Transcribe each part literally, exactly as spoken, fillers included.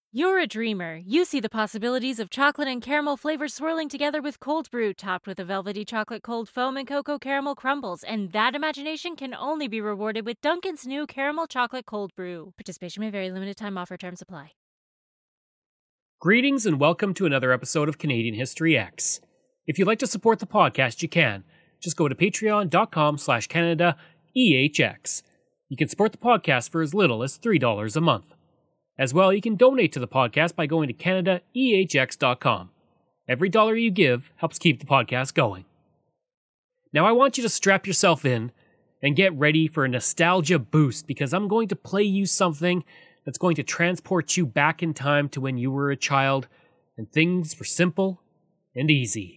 You're a dreamer. You see the possibilities of chocolate and caramel flavors swirling together with cold brew, topped with a velvety chocolate cold foam and cocoa caramel crumbles. And that imagination can only be rewarded with Dunkin's new caramel chocolate cold brew. Participation may vary. Limited time offer. Terms apply. Greetings and welcome to another episode of Canadian History X. If you'd like to support the podcast, you can. Just go to patreon.com slash Canada EHX. You can support the podcast for as little as three dollars a month. As well, you can donate to the podcast by going to Canada E H X dot com. Every dollar you give helps keep the podcast going. Now I want you to strap yourself in and get ready for a nostalgia boost because I'm going to play you something that's going to transport you back in time to when you were a child and things were simple and easy.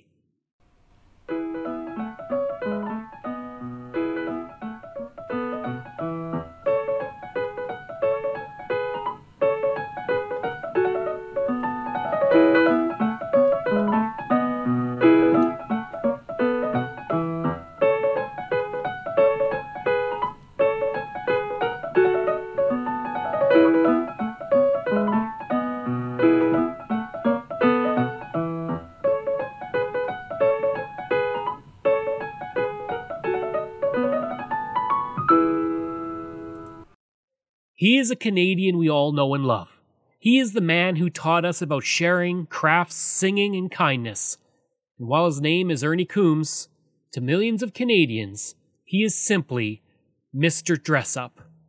He is a Canadian we all know and love. He is the man who taught us about sharing, crafts, singing, and kindness. And while his name is Ernie Coombs, to millions of Canadians, he is simply Mister Dressup.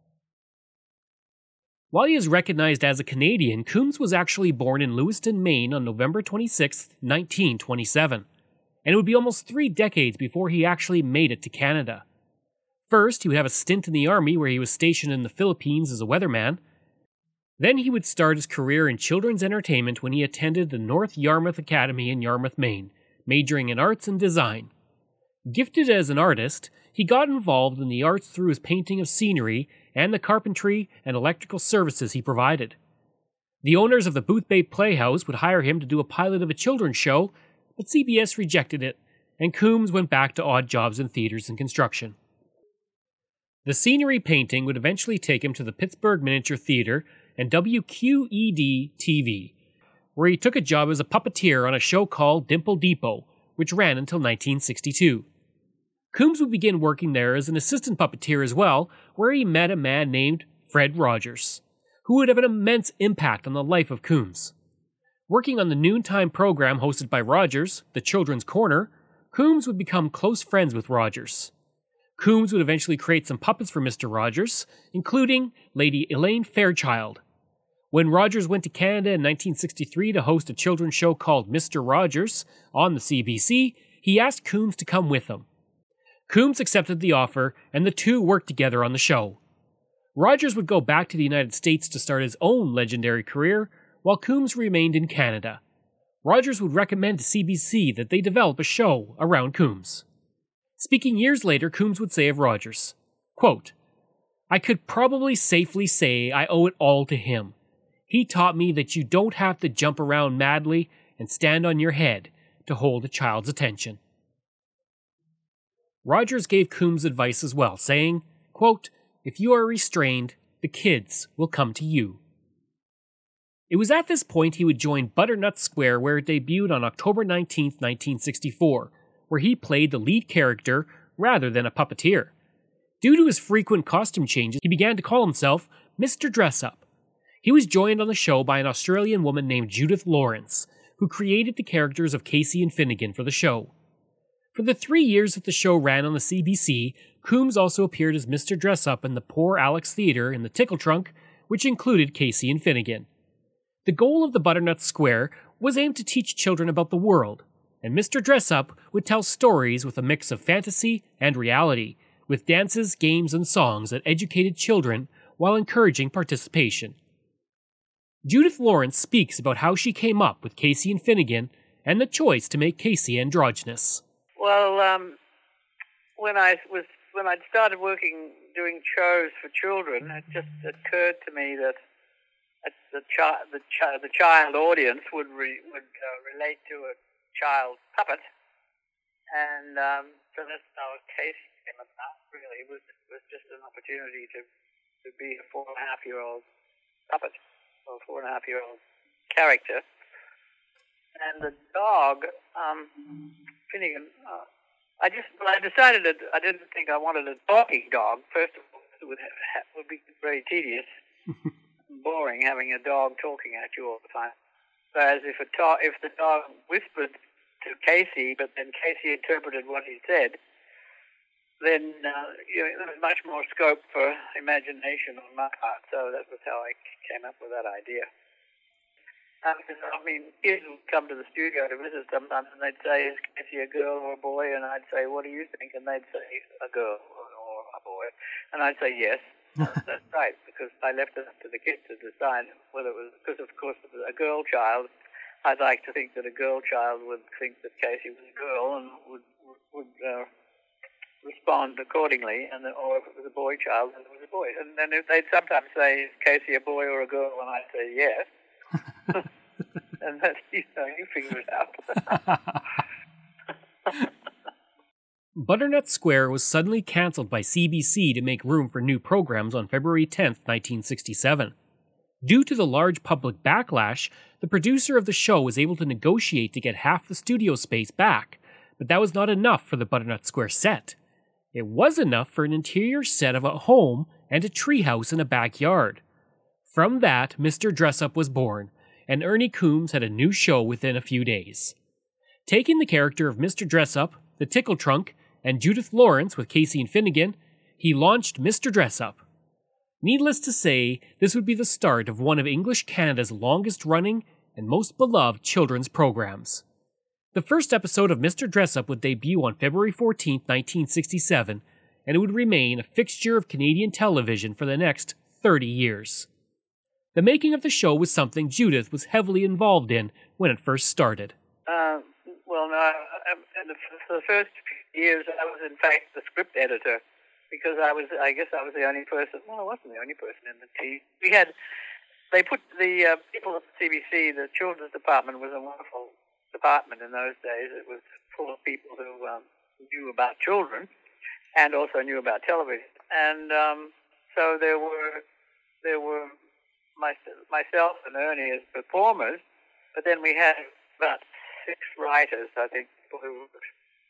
While he is recognized as a Canadian, Coombs was actually born in Lewiston, Maine on November twenty-sixth, nineteen twenty-seven, and it would be almost three decades before he actually made it to Canada. First, he would have a stint in the army where he was stationed in the Philippines as a weatherman. Then he would start his career in children's entertainment when he attended the North Yarmouth Academy in Yarmouth, Maine, majoring in arts and design. Gifted as an artist, he got involved in the arts through his painting of scenery and the carpentry and electrical services he provided. The owners of the Boothbay Playhouse would hire him to do a pilot of a children's show, but C B S rejected it, and Coombs went back to odd jobs in theaters and construction. The scenery painting would eventually take him to the Pittsburgh Miniature Theater and W Q E D T V, where he took a job as a puppeteer on a show called Dimple Depot, which ran until nineteen sixty-two. Coombs would begin working there as an assistant puppeteer as well, where he met a man named Fred Rogers, who would have an immense impact on the life of Coombs. Working on the noontime program hosted by Rogers, The Children's Corner, Coombs would become close friends with Rogers. Coombs would eventually create some puppets for Mister Rogers, including Lady Elaine Fairchild. When Rogers went to Canada in nineteen sixty-three to host a children's show called Mister Rogers on the C B C, he asked Coombs to come with him. Coombs accepted the offer, and the two worked together on the show. Rogers would go back to the United States to start his own legendary career, while Coombs remained in Canada. Rogers would recommend to C B C that they develop a show around Coombs. Speaking years later, Coombs would say of Rogers, quote, "I could probably safely say I owe it all to him. He taught me that you don't have to jump around madly and stand on your head to hold a child's attention." Rogers gave Coombs advice as well, saying, quote, "If you are restrained, the kids will come to you." It was at this point he would join Butternut Square, where it debuted on October nineteenth, nineteen sixty-four, where he played the lead character rather than a puppeteer. Due to his frequent costume changes, he began to call himself Mister Dressup. He was joined on the show by an Australian woman named Judith Lawrence, who created the characters of Casey and Finnegan for the show. For the three years that the show ran on the C B C, Coombs also appeared as Mister Dressup in the Poor Alex Theatre in the Tickle Trunk, which included Casey and Finnegan. The goal of the Butternut Square was aimed to teach children about the world, and Mister Dressup would tell stories with a mix of fantasy and reality, with dances, games, and songs that educated children while encouraging participation. Judith Lawrence speaks about how she came up with Casey and Finnegan and the choice to make Casey androgynous. Well, um, when I was when I'd started working doing shows for children, it just occurred to me that the child the, chi- the child audience would re- would uh, relate to a child puppet, and um, so that's how Casey came about. Really, it was it was just an opportunity to to be a four and a half year old puppet. or four and a half year old character. And the dog, um, Finnegan, uh, I just, well, I decided that I didn't think I wanted a talking dog. First of all, it would, have, would be very tedious, boring having a dog talking at you all the time. Whereas if a to- if the dog whispered to Casey, but then Casey interpreted what he said, then uh, you know, there was much more scope for imagination on my part. So that was how I came up with that idea. Um, I mean, kids would come to the studio to visit sometimes, and they'd say, "Is Casey a girl or a boy?" And I'd say, "What do you think?" And they'd say, "A girl or a boy." And I'd say, "Yes, that's right," because I left it up to the kids to decide whether it was. Because of course, if it was a girl child, I'd like to think that a girl child would think that Casey was a girl and would would uh, respond accordingly, and or if it was a boy child, then it was a boy. And then they'd sometimes say, "Is Casey a boy or a girl?" And I'd say, "Yes." And that's, you know, you figure it out. Butternut Square was suddenly cancelled by C B C to make room for new programs on February tenth, nineteen sixty-seven. Due to the large public backlash, the producer of the show was able to negotiate to get half the studio space back, but that was not enough for the Butternut Square set. It was enough for an interior set of a home and a treehouse in a backyard. From that, Mister Dressup was born, and Ernie Coombs had a new show within a few days. Taking the character of Mister Dressup, the Tickle Trunk, and Judith Lawrence with Casey and Finnegan, he launched Mister Dressup. Needless to say, this would be the start of one of English Canada's longest-running and most beloved children's programs. The first episode of Mister Dressup would debut on February fourteenth, nineteen sixty-seven, and it would remain a fixture of Canadian television for the next thirty years. The making of the show was something Judith was heavily involved in when it first started. Uh, well, no, in the, for the first few years, I was in fact the script editor, because I was, I guess I was the only person, well, I wasn't the only person in the team. We had, they put the uh, people at the C B C, the children's department was a wonderful department in those days. It was full of people who um, knew about children and also knew about television. And um, so there were, there were, My, myself and Ernie as performers, but then we had about six writers, I think, people who wrote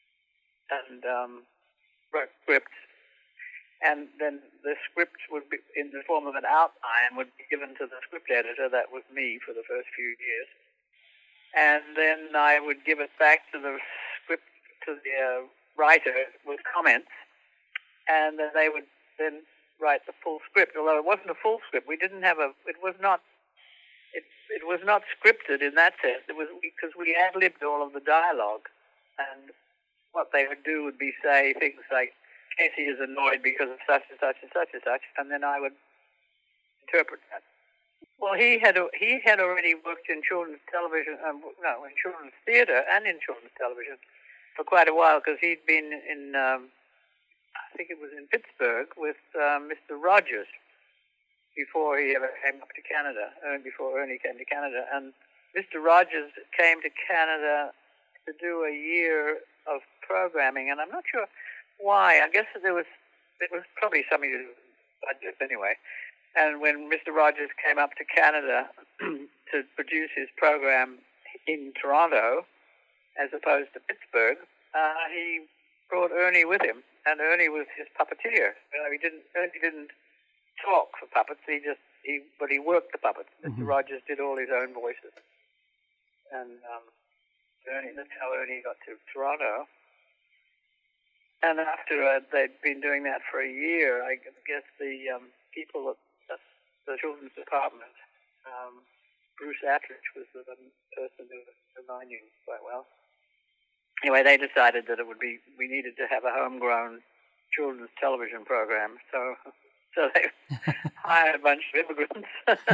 and um, wrote scripts, and then the script would be in the form of an outline would be given to the script editor. That was me for the first few years, and then I would give it back to the script to the uh, writer with comments, and then they would then write the full script. Although it wasn't a full script, we didn't have a. It was not. It it was not scripted in that sense. It was because we ad-libbed all of the dialogue, and what they would do would be say things like, "Casey is annoyed because of such and such and such and such," and then I would interpret that. Well, he had he had already worked in children's television, um, no, in children's theater and in children's television for quite a while, because he'd been in. Um, I think it was in Pittsburgh with uh, Mister Rogers before he ever came up to Canada, uh, before Ernie came to Canada. And Mister Rogers came to Canada to do a year of programming, and I'm not sure why. I guess there was, it was probably something to do with budget anyway. And when Mister Rogers came up to Canada to produce his program in Toronto, as opposed to Pittsburgh, uh, he brought Ernie with him. And Ernie was his puppeteer. You know, he didn't. Ernie didn't talk for puppets. He just he, but he worked the puppets. Mm-hmm. Mister Rogers did all his own voices. And um, Ernie, that's how Ernie got to Toronto. And after uh, they'd been doing that for a year, I guess the um, people at the children's department, um, Bruce Attridge was the person who, who I knew quite well. Anyway, they decided that it would be we needed to have a homegrown children's television program, so so they hired a bunch of immigrants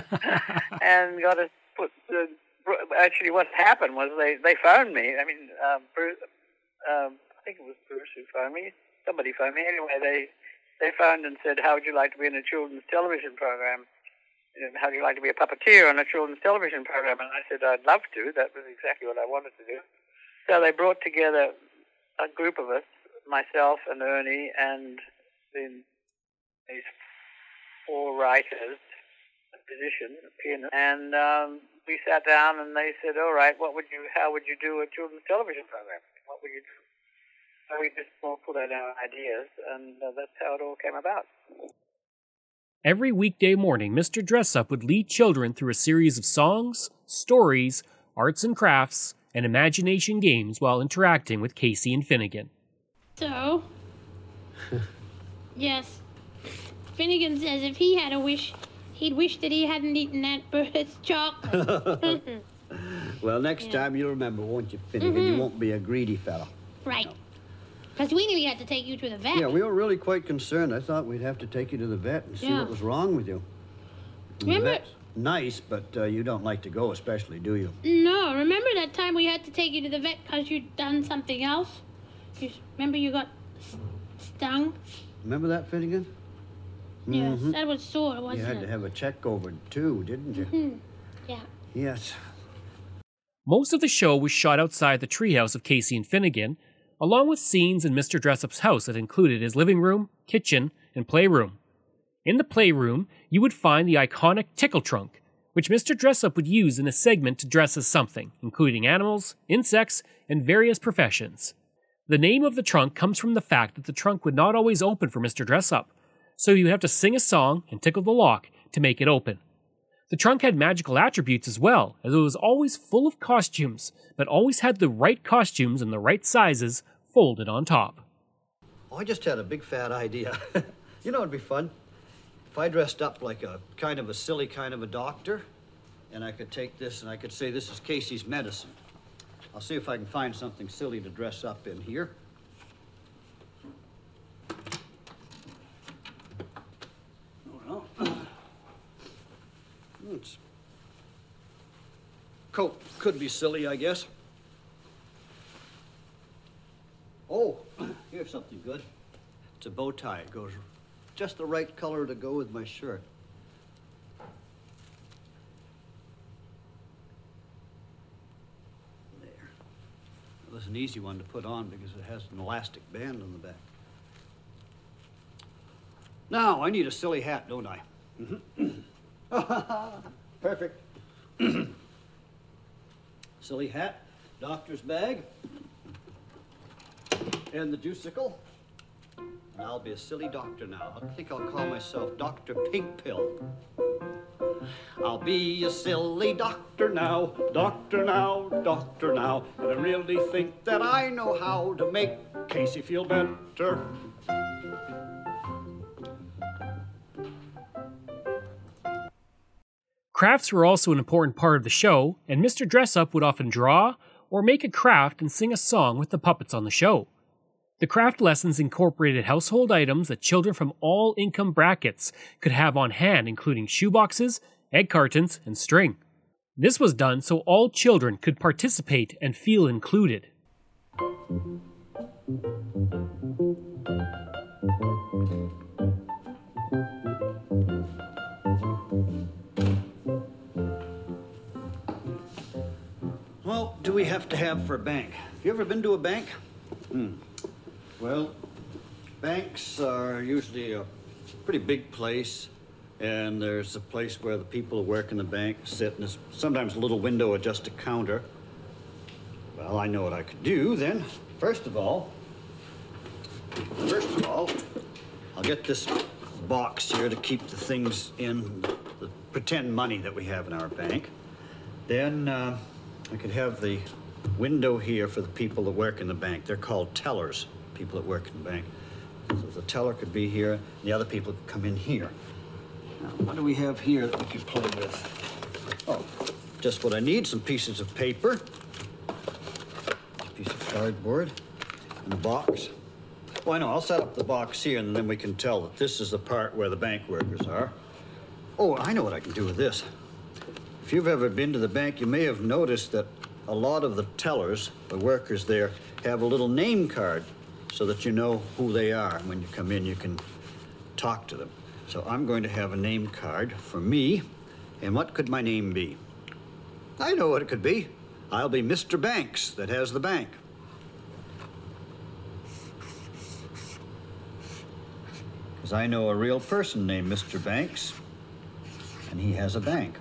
and got us put. Uh, actually, what happened was they, they phoned me. I mean, um, Bruce, um, I think it was Bruce who phoned me. Somebody phoned me. Anyway, they they phoned and said, "How would you like to be in a children's television program? And how would you like to be a puppeteer on a children's television program?" And I said, "I'd love to." That was exactly what I wanted to do. So they brought together a group of us, myself and Ernie, and then these four writers, musician, a pianist, and um, we sat down and they said, all right, what would you, how would you do a children's television program? What would you do? So we just all put out our ideas, and uh, that's how it all came about. Every weekday morning, Mister Dressup would lead children through a series of songs, stories, arts and crafts, and imagination games while interacting with Casey and Finnegan. So, yes, Finnegan says if he had a wish, he'd wish that he hadn't eaten that bird's chocolate. Well, next Yeah. time you'll remember, won't you, Finnegan? Mm-hmm. You won't be a greedy fella. Right. Because we knew we had to take you to the vet. Yeah, we were really quite concerned. I thought we'd have to take you to the vet and see Yeah. what was wrong with you. And the Remember- vet's nice, but uh, you don't like to go especially, do you? No, remember that time we had to take you to the vet because you'd done something else? You s- remember you got s- stung? Remember that, Finnegan? Yes, Mhm. that was sore, wasn't You had it? to have a check over too, didn't you? Yeah. Yes. Most of the show was shot outside the treehouse of Casey and Finnegan, along with scenes in Mister Dressup's house that included his living room, kitchen, and playroom. In the playroom, you would find the iconic tickle trunk, which Mister Dressup would use in a segment to dress as something, including animals, insects, and various professions. The name of the trunk comes from the fact that the trunk would not always open for Mister Dressup, so you would have to sing a song and tickle the lock to make it open. The trunk had magical attributes as well, as it was always full of costumes, but always had the right costumes and the right sizes folded on top. Oh, I just had a big fat idea. You know, it'd be fun if I dressed up like a kind of a silly kind of a doctor, and I could take this and I could say this is Casey's medicine. I'll see if I can find something silly to dress up in here. Oh, well. It's... Coat could be silly, I guess. Oh, here's something good. It's a bow tie. It goes just the right color to go with my shirt. There. It was an easy one to put on because it has an elastic band on the back. Now, I need a silly hat, don't I? Perfect. Silly hat, doctor's bag, and the juicicle. And I'll be a silly doctor now. I think I'll call myself Doctor Pink Pill. I'll be a silly doctor now, doctor now, doctor now. And I really think that I know how to make Casey feel better. Crafts were also an important part of the show, and Mister Dressup would often draw or make a craft and sing a song with the puppets on the show. The craft lessons incorporated household items that children from all income brackets could have on hand, including shoeboxes, egg cartons, and string. This was done so all children could participate and feel included. What do we have to have for a bank? Have you ever been to a bank? Hmm. Well, banks are usually a pretty big place, and there's a place where the people who work in the bank sit, and there's sometimes a little window or just a counter. Well, I know what I could do then. First of all, first of all, I'll get this box here to keep the things in, the pretend money that we have in our bank. Then, uh, I could have the window here for the people that work in the bank. They're called tellers, people that work in the bank. So the teller could be here, and the other people could come in here. Now, what do we have here that we could play with? Oh, just what I need, some pieces of paper, a piece of cardboard, and a box. Well, I know, I'll set up the box here, and then we can tell that this is the part where the bank workers are. Oh, I know what I can do with this. If you've ever been to the bank, you may have noticed that a lot of the tellers, the workers there, have a little name card so that you know who they are. And when you come in, you can talk to them. So I'm going to have a name card for me. And what could my name be? I know what it could be. I'll be Mister Banks that has the bank. Because I know a real person named Mister Banks. and he has a bank.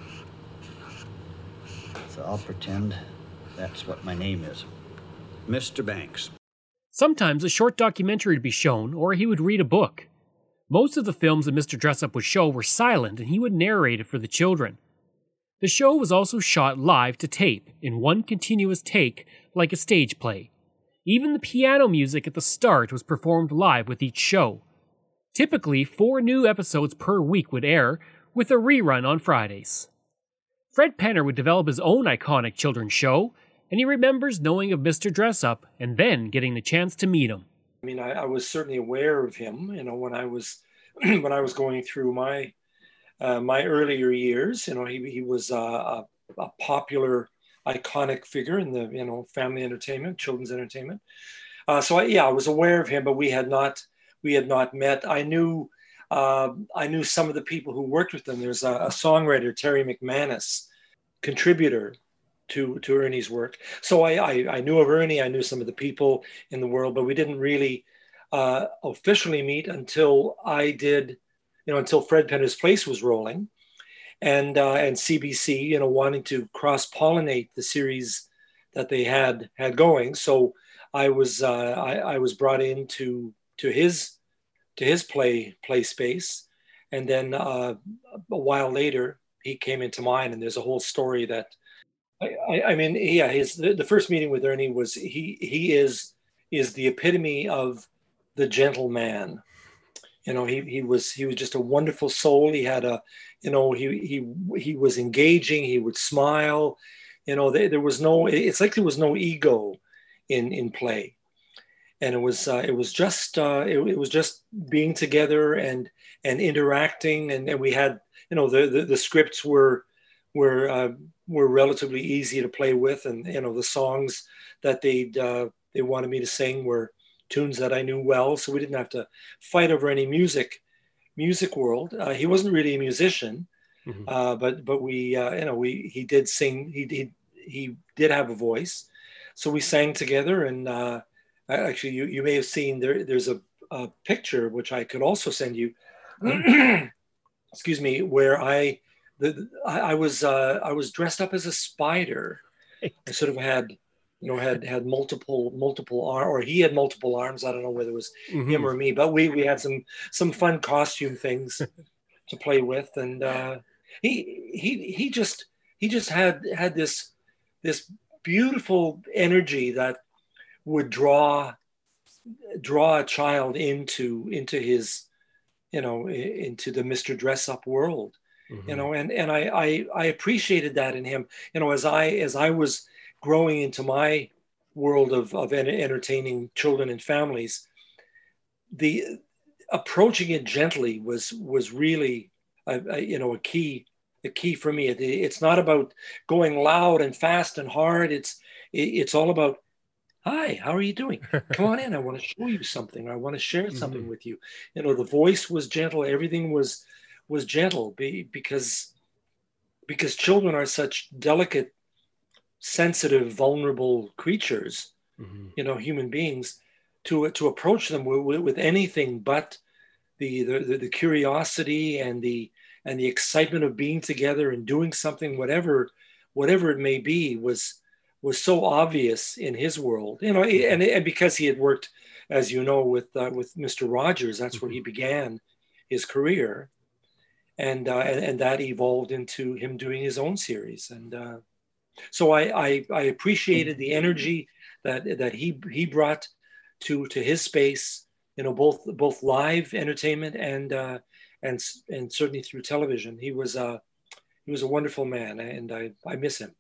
So I'll pretend that's what my name is. Mister Banks. Sometimes a short documentary would be shown, or he would read a book. Most of the films that Mister Dressup would show were silent, and he would narrate it for the children. The show was also shot live to tape, in one continuous take, like a stage play. Even the piano music at the start was performed live with each show. Typically, four new episodes per week would air, with a rerun on Fridays. Fred Penner would develop his own iconic children's show, and he remembers knowing of Mister Dressup and then getting the chance to meet him. I mean, I, I was certainly aware of him, you know, when I was when I was going through my uh, my earlier years. You know, he he was uh, a, a popular, iconic figure in the you know family entertainment, children's entertainment. Uh, so I, yeah, I was aware of him, but we had not we had not met. I knew uh, I knew some of the people who worked with him. There's a, a songwriter, Terry McManus, contributor to to Ernie's work. So I, I I knew of Ernie. I knew some of the people in the world, but we didn't really uh, officially meet until I did, you know, until Fred Penner's Place was rolling, and uh, and C B C, you know, wanting to cross pollinate the series that they had had going. So I was uh, I, I was brought in to to his to his play play space, and then uh, a while later he came into mine, and there's a whole story that. I, I mean, yeah, his the, the first meeting with Ernie was he he is is the epitome of the gentleman. You know, he he was he was just a wonderful soul. He had a, you know, he he he was engaging. He would smile. You know, there, there was no. It's like there was no ego in in play, and it was uh, it was just uh, it, it was just being together and and interacting, and, and we had you know the the, the scripts were were. Uh, were relatively easy to play with, and you know the songs that they uh, they wanted me to sing were tunes that I knew well, so we didn't have to fight over any music music world. Uh, he wasn't really a musician, mm-hmm. uh, but but we uh, you know we he did sing. He he he did have a voice, so we sang together. And uh, actually, you you may have seen there. There's a, a picture which I could also send you. Excuse me, where I. The, I, I was uh, I was dressed up as a spider. I sort of had, you know, had had multiple multiple arms, or he had multiple arms. I don't know whether it was mm-hmm. him or me, but we we had some some fun costume things to play with, and uh, he he he just he just had had this this beautiful energy that would draw draw a child into into his, you know, into the Mister Dressup world. Mm-hmm. You know, and, and I, I I appreciated that in him. You know, as I as I was growing into my world of, of entertaining children and families, the approaching it gently was was really a, a, you know a key a key for me. It, it's not about going loud and fast and hard. It's it, it's all about, hi, how are you doing? Come on in. I want to show you something. I want to share something mm-hmm. with you. You know, the voice was gentle. Everything was. was gentle because because children are such delicate, sensitive, vulnerable creatures, mm-hmm. you know, human beings, to to approach them with, with anything but the, the the curiosity and the and the excitement of being together and doing something, whatever whatever it may be, was was so obvious in his world, you know, and, and because he had worked, as you know, with uh, with Mister Rogers, that's mm-hmm. where he began his career. And, uh, and and that evolved into him doing his own series, and uh, so I, I I appreciated the energy that that he he brought to to his space, you know, both both live entertainment and uh, and and certainly through television. He was uh, he was a wonderful man, and I I miss him.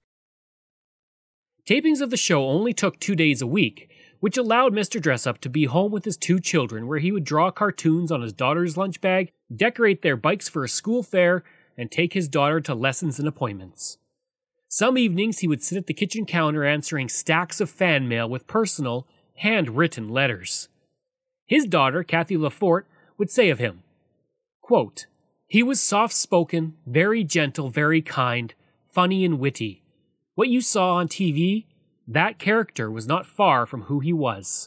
Tapings of the show only took two days a week, which allowed Mister Dressup to be home with his two children, where he would draw cartoons on his daughter's lunch bag, decorate their bikes for a school fair, and take his daughter to lessons and appointments. Some evenings he would sit at the kitchen counter answering stacks of fan mail with personal, handwritten letters. His daughter, Kathy Lafort, would say of him, quote, "He was soft-spoken, very gentle, very kind, funny and witty. What you saw on T V, that character was not far from who he was."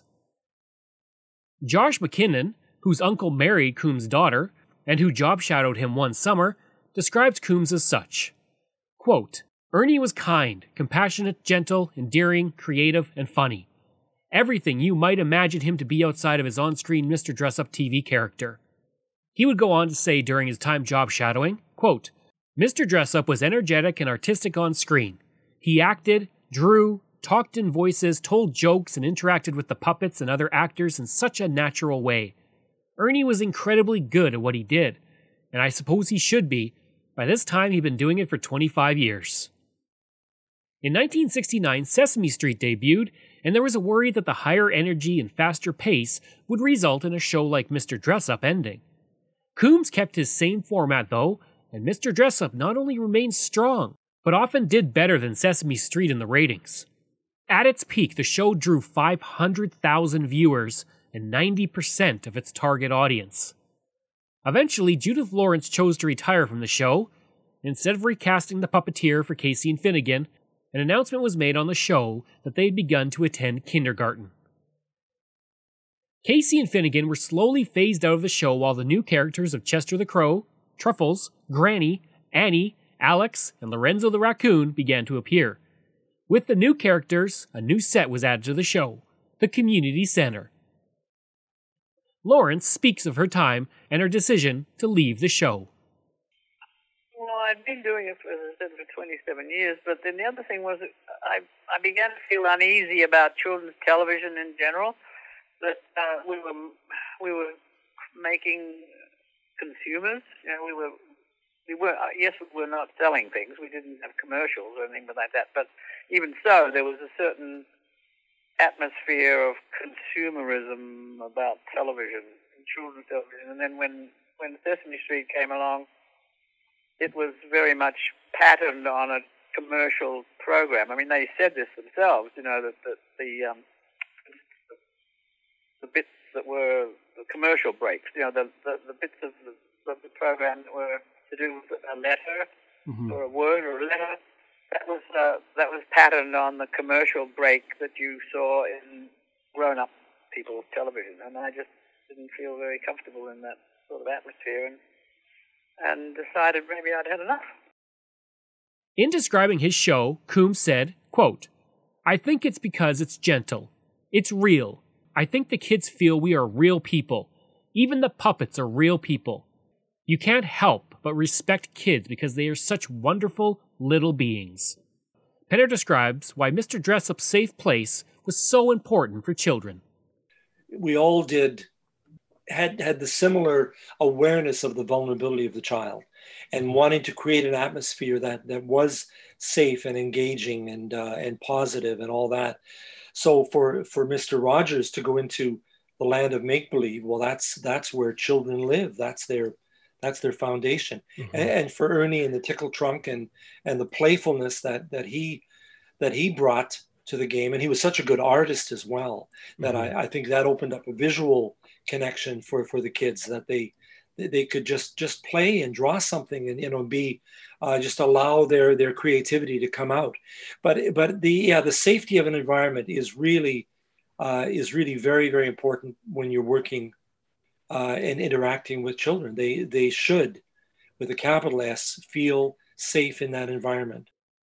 Josh McKinnon, whose uncle married Coombs' daughter, and who job shadowed him one summer, describes Coombs as such. Quote, Ernie was kind, compassionate, gentle, endearing, creative, and funny. Everything you might imagine him to be outside of his on-screen Mister Dress-Up T V character. He would go on to say during his time job shadowing, quote, Mister Dress-Up was energetic and artistic on screen. He acted, drew, talked in voices, told jokes, and interacted with the puppets and other actors in such a natural way. Ernie was incredibly good at what he did, and I suppose he should be. By this time, he'd been doing it for twenty-five years. In nineteen sixty-nine, Sesame Street debuted, and there was a worry that the higher energy and faster pace would result in a show like Mister Dress-Up ending. Coombs kept his same format, though, and Mister Dress-Up not only remained strong, but often did better than Sesame Street in the ratings. At its peak, the show drew five hundred thousand viewers and ninety percent of its target audience. Eventually, Judith Lawrence chose to retire from the show. Instead of recasting the puppeteer for Casey and Finnegan, an announcement was made on the show that they had begun to attend kindergarten. Casey and Finnegan were slowly phased out of the show while the new characters of Chester the Crow, Truffles, Granny, Annie, Alex, and Lorenzo the Raccoon began to appear. With the new characters, a new set was added to the show, the Community Center. Lawrence speaks of her time and her decision to leave the show. Well, I'd been doing it, for, as I said, for twenty-seven years, but then the other thing was that I, I began to feel uneasy about children's television in general, that uh, we were we were making consumers. You know, we were we were uh, yes, we were not selling things. We didn't have commercials or anything like that. But even so, there was a certain atmosphere of consumerism about television, children's television. And then when when Sesame Street came along, it was very much patterned on a commercial program. I mean, they said this themselves. You know that, that the um, the bits that were the commercial breaks, you know, the the, the bits of the, of the program that were to do with a letter mm-hmm. or a word or a letter, that was uh, that was patterned on the commercial break that you saw in grown-up people's television, and I just didn't feel very comfortable in that sort of atmosphere, and and decided maybe I'd had enough. In describing his show, Coombs said, quote, I think it's because it's gentle. It's real. I think the kids feel we are real people. Even the puppets are real people. You can't help but respect kids because they are such wonderful little beings. Penner describes why Mister Dress-Up's safe place was so important for children. We all did, had, had the similar awareness of the vulnerability of the child and wanting to create an atmosphere that, that was safe and engaging and, uh, and positive and all that. So for, for Mister Rogers to go into the land of make-believe, well, that's that's where children live. That's their that's their foundation. Mm-hmm. And, and for Ernie and the tickle trunk and and the playfulness that that he that he brought to the game, and he was such a good artist as well, that mm-hmm. I, I think that opened up a visual connection for, for the kids, that they they could just just play and draw something and, you know, be uh, just allow their their creativity to come out. But but the yeah the safety of an environment is really uh, is really very very important when you're working uh, and interacting with children. They they should, with a capital S, feel safe in that environment.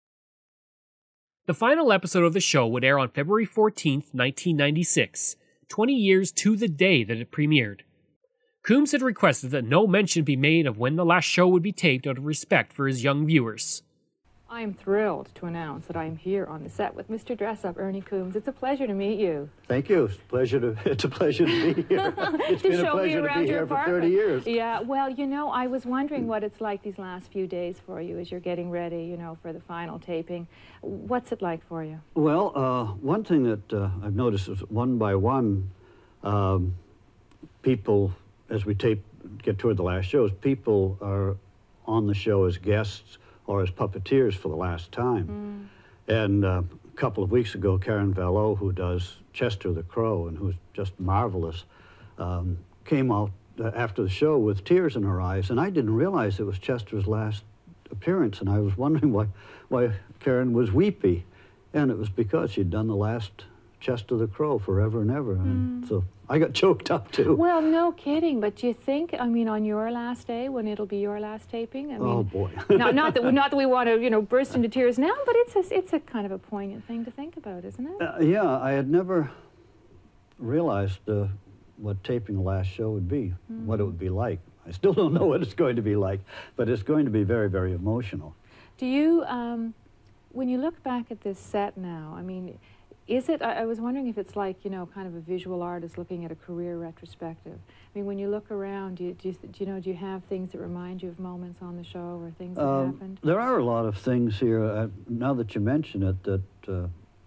The final episode of the show would air on February fourteenth, nineteen ninety-six, twenty years to the day that it premiered. Coombs had requested that no mention be made of when the last show would be taped out of respect for his young viewers. I am thrilled to announce that I am here on the set with Mister Dress-Up, Ernie Coombs. It's a pleasure to meet you. Thank you. It's a pleasure to, it's a pleasure to be here. It's been a pleasure to be here for thirty years. Yeah, well, you know, I was wondering what it's like these last few days for you as you're getting ready, you know, for the final taping. What's it like for you? Well, uh, one thing that uh, I've noticed is one by one, um, people, as we tape, get toward the last shows, people are on the show as guests or as puppeteers for the last time. Mm. And uh, a couple of weeks ago, Karen Vallot, who does Chester the Crow and who's just marvelous, um, came out uh, after the show with tears in her eyes, and I didn't realize it was Chester's last appearance, and I was wondering why, why Karen was weepy. And it was because she'd done the last Chester the Crow forever and ever. Mm. And so I got choked up too. Well, no kidding. But do you think, I mean, on your last day, when it'll be your last taping? I mean, oh boy. not, not that we, not that we want to, you know, burst into tears now, but it's a, it's a kind of a poignant thing to think about, isn't it? Uh, yeah, I had never realized uh, what taping the last show would be, mm. what it would be like. I still don't know what it's going to be like, but it's going to be very, very emotional. Do you, um, when you look back at this set now, I mean, is it, I, I was wondering if it's like, you know, kind of a visual artist looking at a career retrospective. I mean, when you look around, do you, do you, do you know, do you have things that remind you of moments on the show or things that um, happened? There are a lot of things here, uh, now that you mention it, that uh,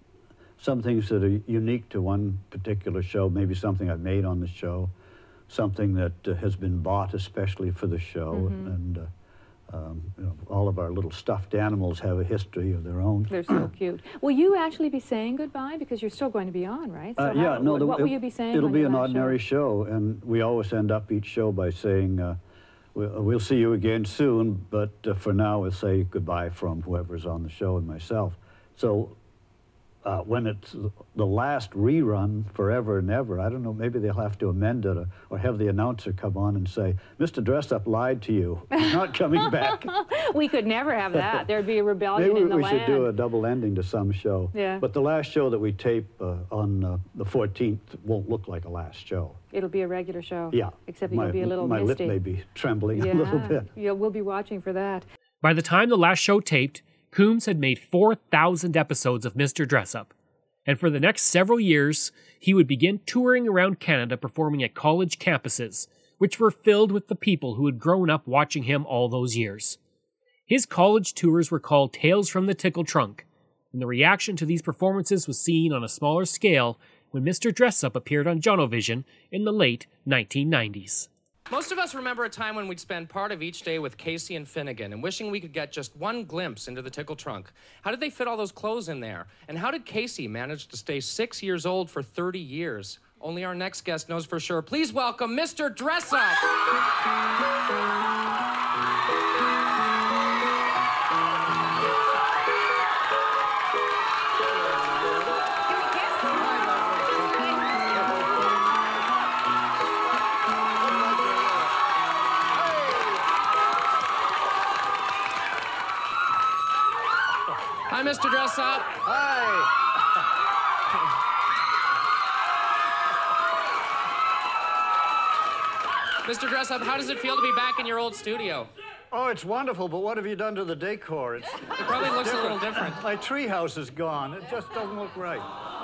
some things that are unique to one particular show, maybe something I've made on the show, something that uh, has been bought especially for the show, mm-hmm. and uh, um, you know, all of our little stuffed animals have a history of their own. They're so cute. Will you actually be saying goodbye? Because you're still going to be on, right? So uh, yeah, how, no. What, the, what it, will you be saying? It'll on be your an last ordinary show? show, and we always end up each show by saying, uh, we'll, we'll see you again soon, but uh, for now we'll say goodbye from whoever's on the show and myself. So Uh, when it's the last rerun forever and ever, I don't know, maybe they'll have to amend it or, or have the announcer come on and say, Mister Dress-Up lied to you, he's not coming back. We could never have that. There'd be a rebellion maybe in the we land. should do a double ending to some show. Yeah. But the last show that we tape uh, on uh, the fourteenth won't look like a last show. It'll be a regular show. Yeah. Except my, it'll be a little my misty. lip may be trembling yeah. a little bit. Yeah, we'll be watching for that. By the time the last show taped, Coombs had made four thousand episodes of Mister Dress-Up. And for the next several years, he would begin touring around Canada performing at college campuses, which were filled with the people who had grown up watching him all those years. His college tours were called Tales from the Tickle Trunk, and the reaction to these performances was seen on a smaller scale when Mister Dress-Up appeared on Jonovision in the late nineteen nineties. Most of us remember a time when we'd spend part of each day with Casey and Finnegan and wishing we could get just one glimpse into the tickle trunk. How did they fit all those clothes in there? And how did Casey manage to stay six years old for thirty years? Only our next guest knows for sure. Please welcome Mister Dress-Up. Hi, Mister Dress-Up. Hi. Mister Dress-Up, how does it feel to be back in your old studio? Oh, it's wonderful, but what have you done to the decor? It's, it probably looks different. a little different. My treehouse is gone. It just doesn't look right.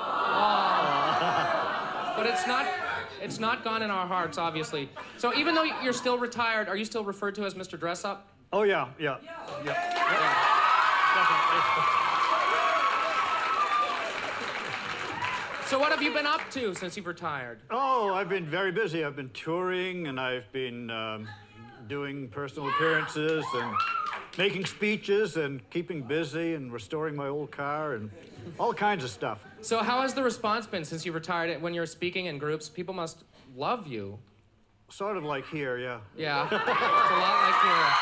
Oh. But it's not, it's not gone in our hearts, obviously. So even though you're still retired, are you still referred to as Mister Dress-Up? Oh, yeah, yeah, yeah. yeah. yeah. So what have you been up to since you've retired? Oh, I've been very busy. I've been touring, and I've been um, doing personal appearances and making speeches and keeping busy and restoring my old car and all kinds of stuff. So how has the response been since you retired? When you're speaking in groups, people must love you. Sort of like here, yeah. Yeah, it's a lot like here.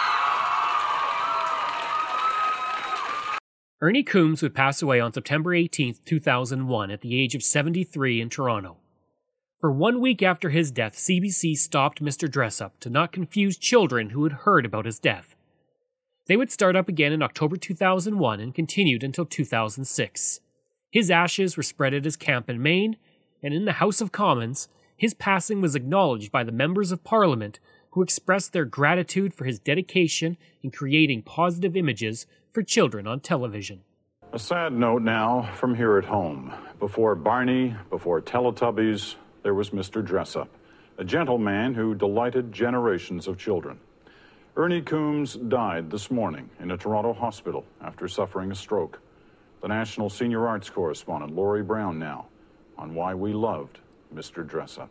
Ernie Coombs would pass away on September eighteenth, two thousand one at the age of seventy-three in Toronto. For one week after his death, C B C stopped Mister Dress-Up to not confuse children who had heard about his death. They would start up again in October two thousand one and continued until two thousand six. His ashes were spread at his camp in Maine, and in the House of Commons, his passing was acknowledged by the members of Parliament who expressed their gratitude for his dedication in creating positive images for children on television. A sad note now from here at home. Before Barney, before Teletubbies, there was Mister Dress-Up, a gentleman who delighted generations of children. Ernie Coombs died this morning in a Toronto hospital after suffering a stroke. The National Senior Arts correspondent Laurie Brown now on why we loved Mister Dress-Up.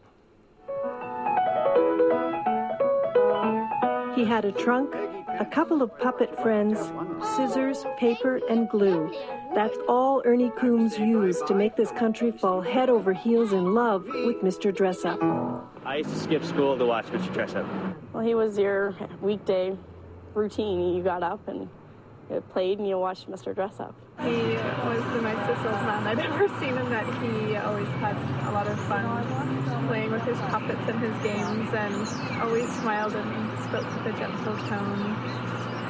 He had a trunk, a couple of puppet friends, scissors, paper, and glue. That's all Ernie Coombs used to make this country fall head over heels in love with Mister Dress-Up. I used to skip school to watch Mister Dress-Up. Well, he was your weekday routine. You got up and it played and you watched Mister Dress Up. He was the nicest old man I'd ever seen, and that he always had a lot of fun playing with his puppets and his games, and always smiled and spoke with a gentle tone.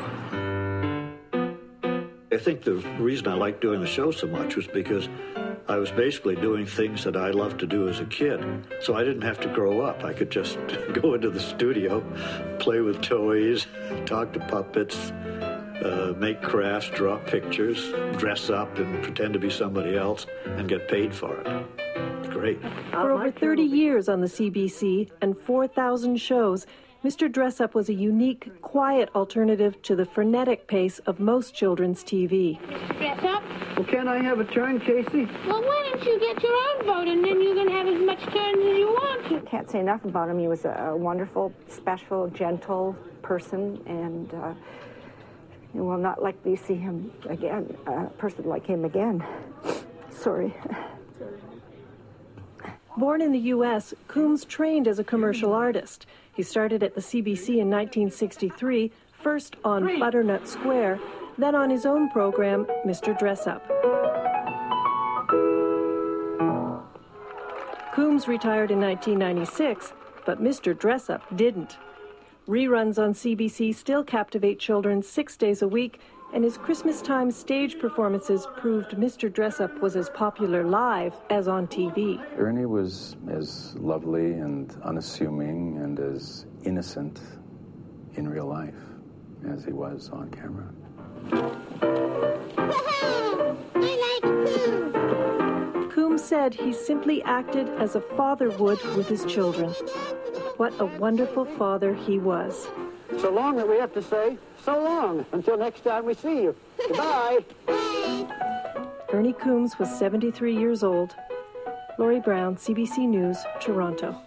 I think the reason I liked doing the show so much was because I was basically doing things that I loved to do as a kid. So I didn't have to grow up. I could just go into the studio, play with toys, talk to puppets, uh, make crafts, draw pictures, dress up and pretend to be somebody else, and get paid for it. It's great. For over thirty years on the C B C and four thousand shows, Mister Dress Up was a unique, quiet alternative to the frenetic pace of most children's T V. Dress Up? Well, can't I have a turn, Casey? Well, why don't you get your own vote, and then you can have as much turns as you want to. Can't say enough about him. He was a wonderful, special, gentle person, and uh, you will not likely see him again, a person like him again. Sorry. Born in the U S, Coombs trained as a commercial artist. He started at the C B C in nineteen sixty-three, first on Butternut Square, then on his own program, Mister Dress Up. Coombs retired in nineteen ninety-six, but Mister Dress Up didn't. Reruns on C B C still captivate children six days a week, and his Christmas-time stage performances proved Mister Dress Up was as popular live as on T V. Ernie was as lovely and unassuming and as innocent in real life as he was on camera. Coombs said he simply acted as a father would with his children. What a wonderful father he was. So long that we have to say, so long, until next time we see you. Goodbye. Ernie Coombs was seventy-three years old. Lori Brown, C B C News, Toronto.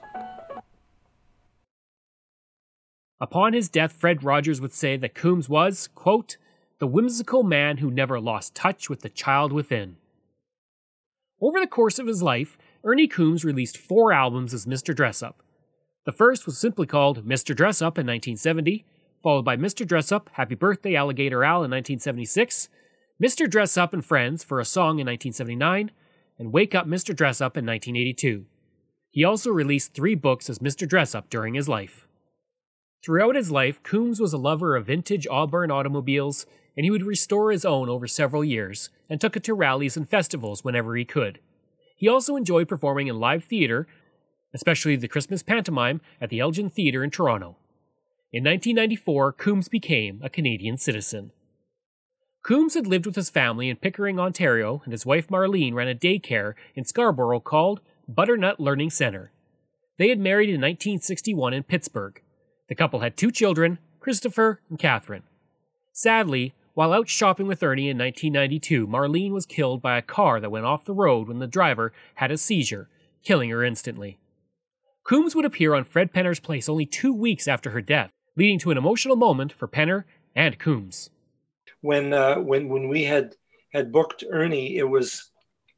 Upon his death, Fred Rogers would say that Coombs was, quote, the whimsical man who never lost touch with the child within. Over the course of his life, Ernie Coombs released four albums as Mister Dress Up. The first was simply called Mister Dress Up in nineteen seventy, followed by Mister Dress Up, Happy Birthday, Alligator Al in nineteen seventy-six, Mister Dress Up and Friends for a Song in nineteen seventy-nine, and Wake Up Mister Dress Up in nineteen eighty-two. He also released three books as Mister Dress Up during his life. Throughout his life, Coombs was a lover of vintage Auburn automobiles, and he would restore his own over several years, and took it to rallies and festivals whenever he could. He also enjoyed performing in live theatre, especially the Christmas pantomime at the Elgin Theatre in Toronto. In nineteen ninety-four, Coombs became a Canadian citizen. Coombs had lived with his family in Pickering, Ontario, and his wife Marlene ran a daycare in Scarborough called Butternut Learning Centre. They had married in nineteen sixty-one in Pittsburgh. The couple had two children, Christopher and Catherine. Sadly, while out shopping with Ernie in nineteen ninety-two, Marlene was killed by a car that went off the road when the driver had a seizure, killing her instantly. Coombs would appear on Fred Penner's Place only two weeks after her death, leading to an emotional moment for Penner and Coombs. When uh, when when we had had booked Ernie, it was,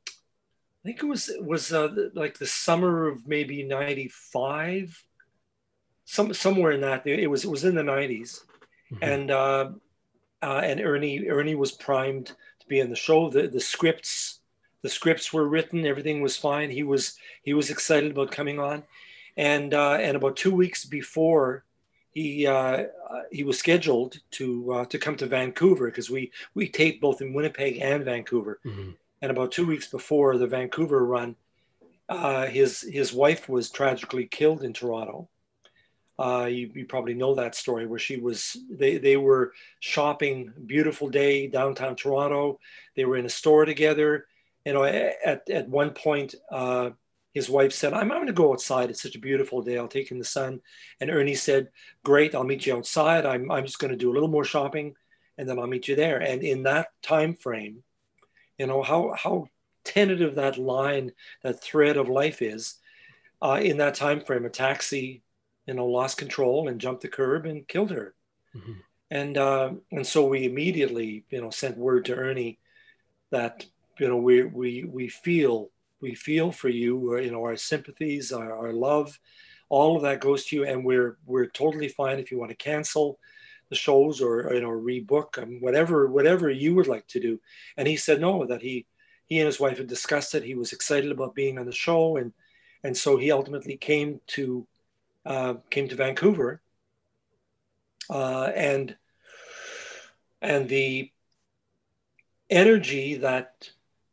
I think it was it was uh, like the summer of maybe ninety-five, some somewhere in that. It was it was in the nineties, mm-hmm. and uh, uh, and Ernie Ernie was primed to be in the show. The the scripts the scripts were written. Everything was fine. He was he was excited about coming on. And uh, and about two weeks before he uh, he was scheduled to uh, to come to Vancouver, because we we taped both in Winnipeg and Vancouver. Mm-hmm. And about two weeks before the Vancouver run, uh, his his wife was tragically killed in Toronto. Uh, you, you probably know that story, where she was they they were shopping, beautiful day downtown Toronto. They were in a store together. You know, at at one point. Uh, His wife said, I'm, I'm going to go outside. It's such a beautiful day. I'll take in the sun. And Ernie said, great, I'll meet you outside. I'm, I'm just going to do a little more shopping, and then I'll meet you there. And in that time frame, you know, how, how tentative that line, that thread of life is. Uh, in that time frame, a taxi, you know, lost control and jumped the curb and killed her. Mm-hmm. And, uh, and so we immediately, you know, sent word to Ernie that, you know, we, we, we feel We feel for you, you know, our sympathies, our, our love, all of that goes to you, and we're we're totally fine if you want to cancel the shows, or, or you know, rebook them, whatever whatever you would like to do. And he said no, that he he and his wife had discussed it. He was excited about being on the show, and and so he ultimately came to uh, came to Vancouver, uh, and and the energy that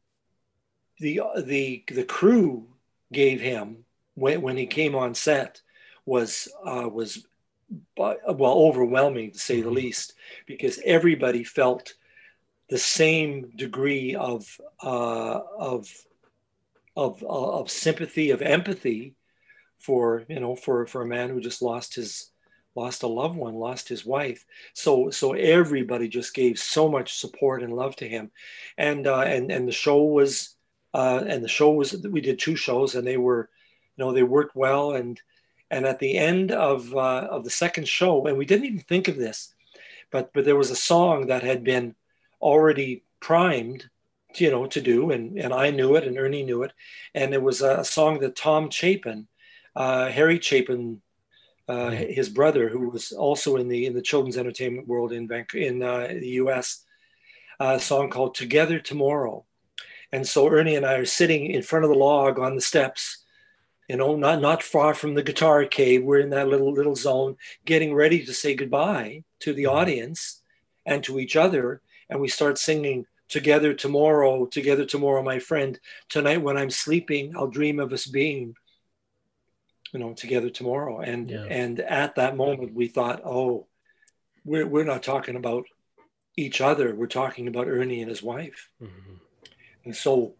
the the the crew gave him when when he came on set was uh, was well overwhelming, to say the least, because everybody felt the same degree of uh, of of of sympathy, of empathy for you know for for a man who just lost his lost a loved one, lost his wife. So so everybody just gave so much support and love to him, and uh, and and the show was uh, and the show was we did two shows, and they were you know they worked well, and and at the end of uh, of the second show, and we didn't even think of this, but but there was a song that had been already primed, you know, to do, and and I knew it, and Ernie knew it, and it was a song that Tom Chapin, uh, Harry Chapin, uh, his brother, who was also in the in the children's entertainment world in Vancouver, in uh, the U S, a song called "Together Tomorrow," and so Ernie and I are sitting in front of the log on the steps, you know, not not far from the guitar cave. We're in that little little zone, getting ready to say goodbye to the audience and to each other, and we start singing "Together Tomorrow, Together Tomorrow, my friend. Tonight when I'm sleeping, I'll dream of us being, you know, together tomorrow." And yeah. and at that moment, we thought, oh, we're we're not talking about each other. We're talking about Ernie and his wife. Mm-hmm. And so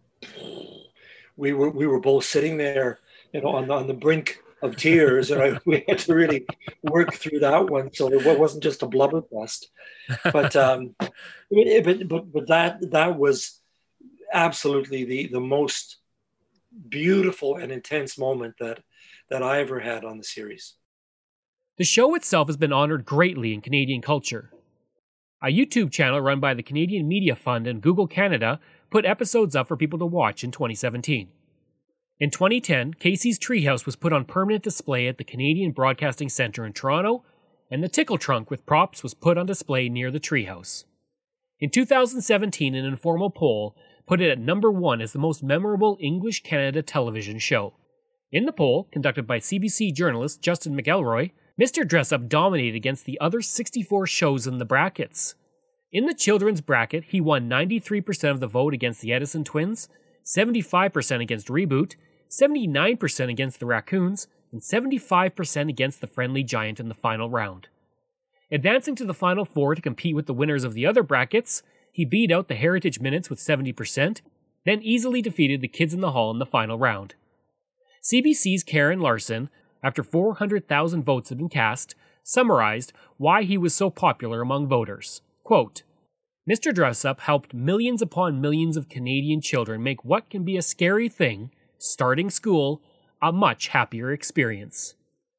we were we were both sitting there, you know, on on the brink of tears, and I, we had to really work through that one, so it wasn't just a blubberfest. But um, but but but that that was absolutely the the most beautiful and intense moment that that I ever had on the series. The show itself has been honored greatly in Canadian culture. A YouTube channel run by the Canadian Media Fund and Google Canada put episodes up for people to watch in twenty seventeen. In twenty ten, Casey's Treehouse was put on permanent display at the Canadian Broadcasting Centre in Toronto, and the Tickle Trunk with props was put on display near the Treehouse. In two thousand seventeen, an informal poll put it at number one as the most memorable English Canada television show. In the poll, conducted by C B C journalist Justin McElroy, Mister Dressup dominated against the other sixty-four shows in the brackets. In the children's bracket, he won ninety-three percent of the vote against the Edison Twins, seventy-five percent against Reboot, seventy-nine percent against the Raccoons, and seventy-five percent against the Friendly Giant in the final round. Advancing to the Final Four to compete with the winners of the other brackets, he beat out the Heritage Minutes with seventy percent, then easily defeated the Kids in the Hall in the final round. C B C's Karen Larson, after four hundred thousand votes had been cast, summarized why he was so popular among voters. Quote, "Mister Dressup helped millions upon millions of Canadian children make what can be a scary thing, starting school, a much happier experience."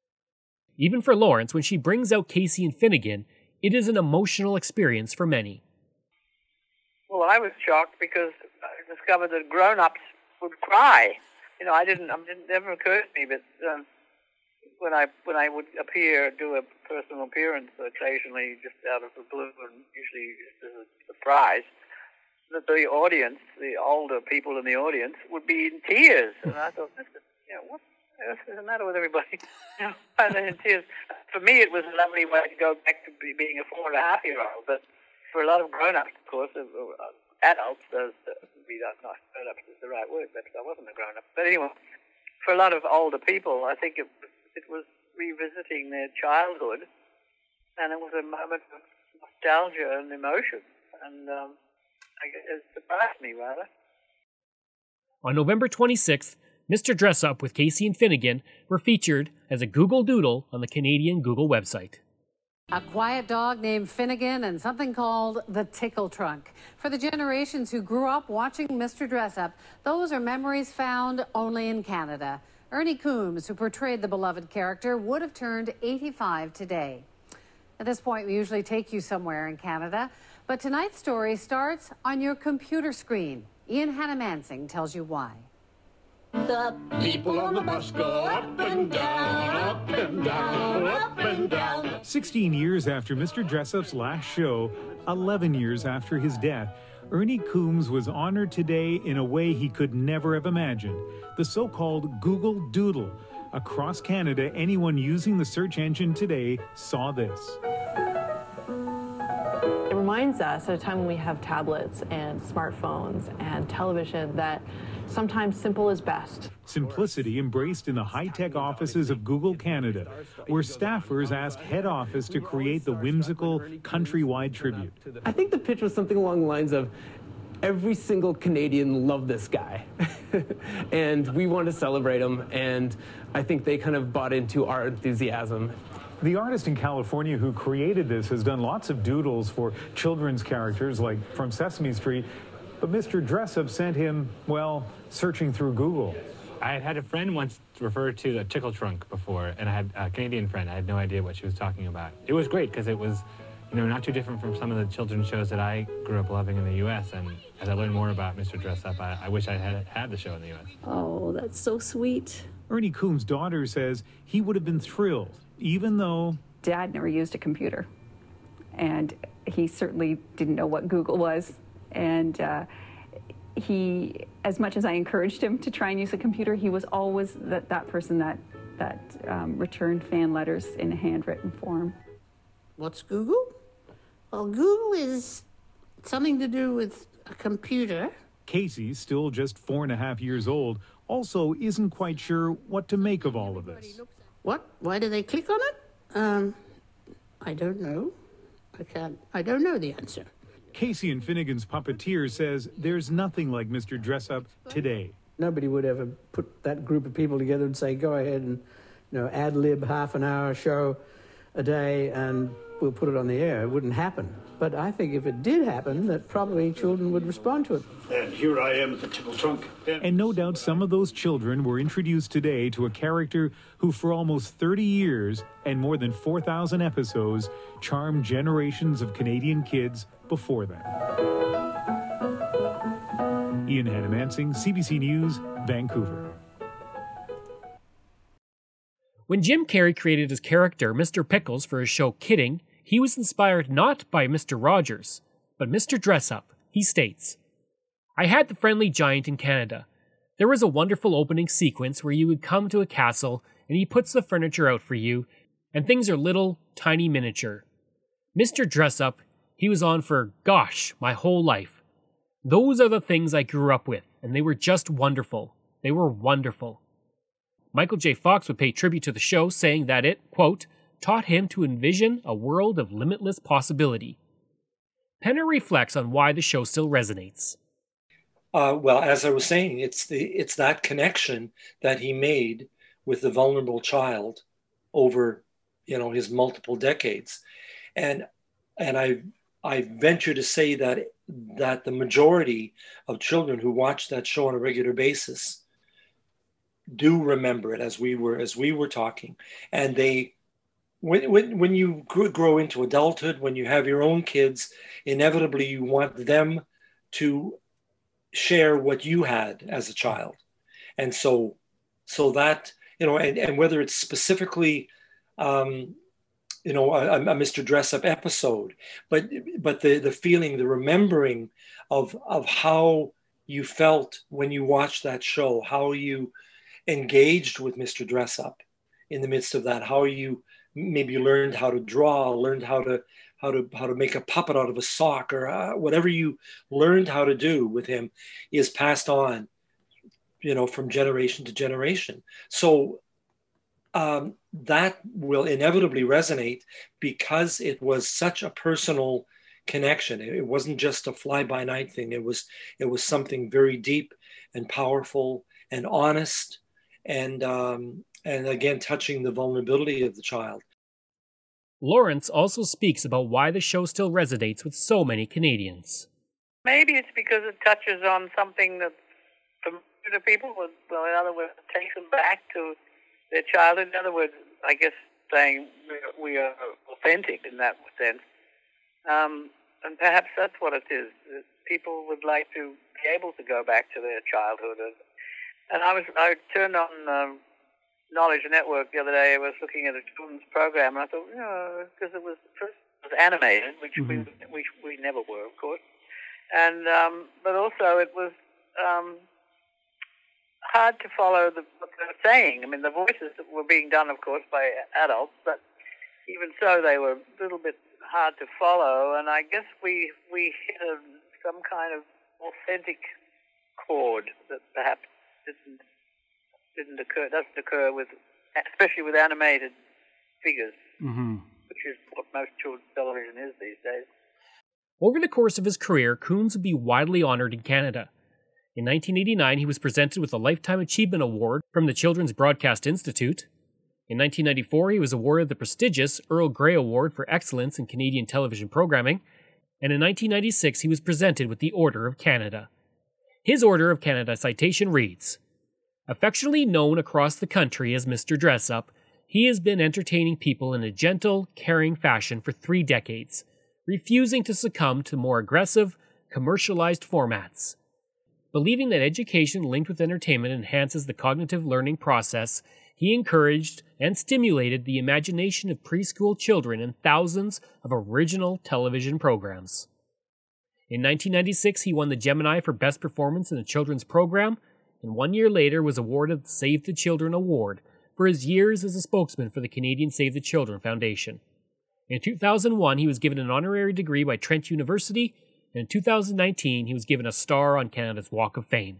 Even for Lawrence, when she brings out Casey and Finnegan, it is an emotional experience for many. Well, I was shocked because I discovered that grown-ups would cry. You know, I didn't, it didn't never occurred to me, but um, when I when I would appear, do a personal appearance occasionally, just out of the blue, and usually just as a surprise, that the audience, the older people in the audience, would be in tears. And I thought, this is, you know, what is the matter with everybody? You know, and they're in tears. For me, it was a lovely way to go back to be, being a four and a half year old. But for a lot of grown-ups, of course, uh, adults, those, uh, not, not grown-ups is the right word, but I wasn't a grown-up. But anyway, for a lot of older people, I think it, it was revisiting their childhood, and it was a moment of nostalgia and emotion. And um, I guess it surprised me, rather. On November twenty-sixth, Mister Dressup with Casey and Finnegan were featured as a Google Doodle on the Canadian Google website. A quiet dog named Finnegan and something called the Tickle Trunk. For the generations who grew up watching Mister Dressup, those are memories found only in Canada. Ernie Coombs, who portrayed the beloved character, would have turned eighty-five today. At this point, we usually take you somewhere in Canada, but tonight's story starts on your computer screen. Ian Hannah-Mansing tells you why. The people on the bus go up and down, up and down, up and down. Sixteen years after Mister Dressup's last show, eleven years after his death, Ernie Coombs was honored today in a way he could never have imagined, the so-called Google Doodle. Across Canada, anyone using the search engine today saw this. It reminds us at a time when we have tablets and smartphones and television that sometimes simple is best. Simplicity embraced in the high-tech offices of Google Canada, where staffers asked head office to create the whimsical countrywide tribute. I think the pitch was something along the lines of, every single Canadian loved this guy, and we want to celebrate him, and I think they kind of bought into our enthusiasm. The artist in California who created this has done lots of doodles for children's characters, like from Sesame Street, but Mister Dressup sent him, well, searching through Google. I had had a friend once refer to the tickle trunk before, and I had a Canadian friend. I had no idea what she was talking about. It was great because it was, you know, not too different from some of the children's shows that I grew up loving in the U S, and as I learned more about Mister Dressup, I, I wish I had had the show in the U S. Oh, that's so sweet. Ernie Coombs' daughter says he would have been thrilled, even though Dad never used a computer, and he certainly didn't know what Google was. And uh, he, as much as I encouraged him to try and use a computer, he was always that, that person that, that um, returned fan letters in a handwritten form. What's Google? Well, Google is something to do with a computer. Casey, still just four and a half years old, also isn't quite sure what to make of all of this. What? Why do they click on it? Um, I don't know. I can't, I don't know the answer. Casey and Finnegan's puppeteer says there's nothing like Mister Dressup today. Nobody would ever put that group of people together and say, go ahead and, you know, ad-lib half an hour show a day and we'll put it on the air. It wouldn't happen. But I think if it did happen, that probably children would respond to it. And here I am at the tickle trunk. And no doubt some of those children were introduced today to a character who for almost thirty years and more than four thousand episodes charmed generations of Canadian kids before them. Ian Hannamansing, C B C News, Vancouver. When Jim Carrey created his character, Mister Pickles, for his show Kidding, he was inspired not by Mister Rogers, but Mister Dressup. He states, I had the friendly giant in Canada. There was a wonderful opening sequence where you would come to a castle and he puts the furniture out for you, and things are little, tiny miniature. Mister Dressup, he was on for, gosh, my whole life. Those are the things I grew up with, and they were just wonderful. They were wonderful. Michael J. Fox would pay tribute to the show, saying that it, quote, taught him to envision a world of limitless possibility. Penner reflects on why the show still resonates. Uh, well, as I was saying, it's the it's that connection that he made with the vulnerable child over, you know, his multiple decades, and and I I venture to say that that the majority of children who watch that show on a regular basis do remember it as we were as we were talking, and they. When, when, when you grow into adulthood, when you have your own kids, inevitably you want them to share what you had as a child. And so, so that, you know, and, and whether it's specifically, um, you know, a, a Mister Dressup episode, but but the, the feeling, the remembering of, of how you felt when you watched that show, how you engaged with Mister Dressup in the midst of that, how you maybe learned how to draw, learned how to how to how to make a puppet out of a sock, or uh, whatever you learned how to do with him is passed on, you know, from generation to generation. So um, that will inevitably resonate because it was such a personal connection. It wasn't just a fly-by-night thing. It was it was something very deep and powerful and honest, and um, and again, touching the vulnerability of the child. Lawrence also speaks about why the show still resonates with so many Canadians. Maybe it's because it touches on something that the people would, well, in other words, takes them back to their childhood. In other words, I guess saying we are authentic in that sense. Um, and perhaps that's what it is. People would like to be able to go back to their childhood and And I was I turned on um, Knowledge Network the other day. I was looking at a children's program, and I thought, you know, because it was first it was animated, which mm-hmm. we, we we never were, of course, and um, but also it was um, hard to follow the, what they were saying. I mean, the voices were being done, of course, by adults, but even so, they were a little bit hard to follow. And I guess we we hit a, some kind of authentic chord that perhaps didn't didn't occur doesn't occur with, especially with animated figures, mm-hmm. which is what most children's television is these days. Over the course of his career, Coombs would be widely honored in Canada. In nineteen eighty-nine, he was presented with a Lifetime Achievement Award from the Children's Broadcast Institute. In nineteen ninety-four, he was awarded the prestigious Earl Grey Award for Excellence in Canadian Television Programming, and in nineteen ninety-six, he was presented with the Order of Canada. His Order of Canada citation reads, "Affectionately known across the country as Mister Dressup, he has been entertaining people in a gentle, caring fashion for three decades, refusing to succumb to more aggressive, commercialized formats. Believing that education linked with entertainment enhances the cognitive learning process, he encouraged and stimulated the imagination of preschool children in thousands of original television programs. In nineteen ninety-six, he won the Gemini for Best Performance in a Children's Program, and one year later was awarded the Save the Children Award for his years as a spokesman for the Canadian Save the Children Foundation. In two thousand one, he was given an honorary degree by Trent University, and in two thousand nineteen, he was given a star on Canada's Walk of Fame.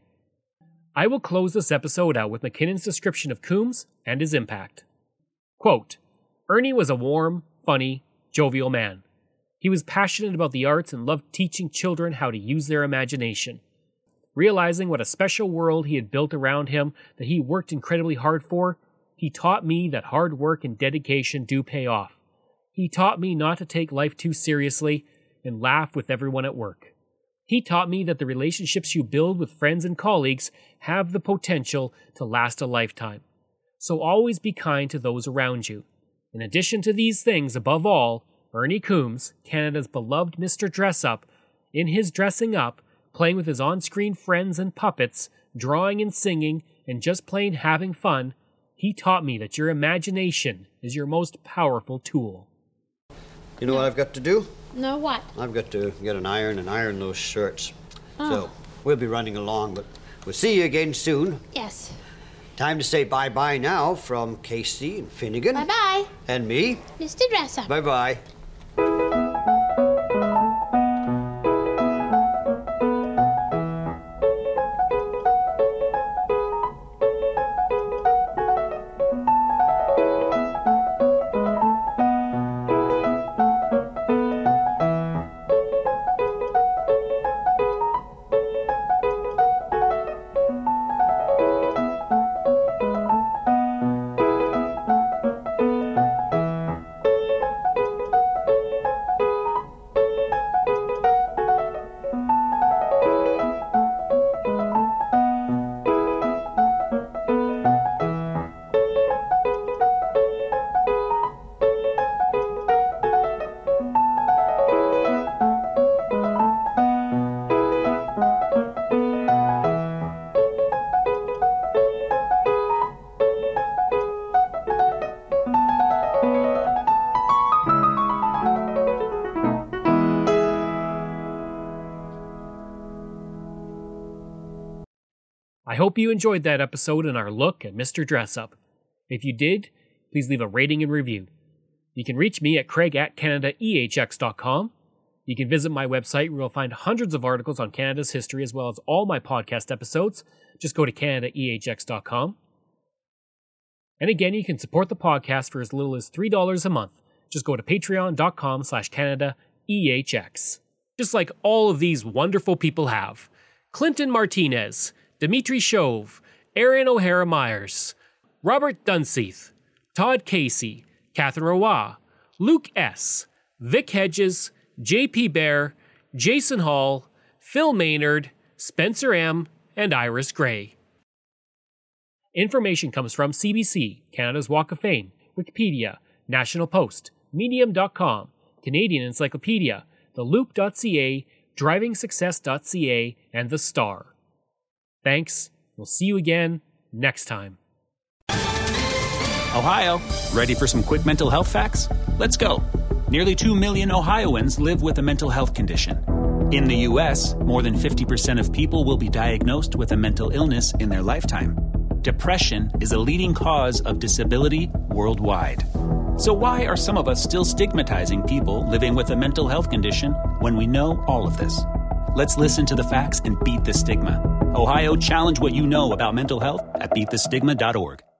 I will close this episode out with McKinnon's description of Coombs and his impact. Quote, "Ernie was a warm, funny, jovial man. He was passionate about the arts and loved teaching children how to use their imagination. Realizing what a special world he had built around him that he worked incredibly hard for, he taught me that hard work and dedication do pay off. He taught me not to take life too seriously and laugh with everyone at work. He taught me that the relationships you build with friends and colleagues have the potential to last a lifetime. So always be kind to those around you. In addition to these things, above all, Ernie Coombs, Canada's beloved Mister Dressup, in his dressing up, playing with his on-screen friends and puppets, drawing and singing, and just plain having fun, he taught me that your imagination is your most powerful tool." You know what I've got to do? No, what? I've got to get an iron and iron those shirts. Oh. So we'll be running along, but we'll see you again soon. Yes. Time to say bye-bye now from Casey and Finnegan. Bye-bye. And me. Mister Dressup. Bye-bye. I hope you enjoyed that episode and our look at Mister Dressup. If you did, please leave a rating and review. You can reach me at craig at canada e h x dot com. You can visit my website where you'll find hundreds of articles on Canada's history as well as all my podcast episodes. Just go to canada e h x dot com. And again, you can support the podcast for as little as three dollars a month. Just go to patreon dot com slash canada e h x. Just like all of these wonderful people have. Clinton Martinez, Dimitri Chauve, Aaron O'Hara Myers, Robert Dunseith, Todd Casey, Catherine Roy, Luke S., Vic Hedges, J P Bear, Jason Hall, Phil Maynard, Spencer M., and Iris Gray. Information comes from C B C, Canada's Walk of Fame, Wikipedia, National Post, Medium dot com, Canadian Encyclopedia, The Loop dot c a, Driving Success dot c a, and The Star. Thanks. We'll see you again next time. Ohio, ready for some quick mental health facts? Let's go. Nearly two million Ohioans live with a mental health condition. In the U S, more than fifty percent of people will be diagnosed with a mental illness in their lifetime. Depression is a leading cause of disability worldwide. So why are some of us still stigmatizing people living with a mental health condition when we know all of this? Let's listen to the facts and beat the stigma. Ohio, challenge what you know about mental health at beat the stigma dot org.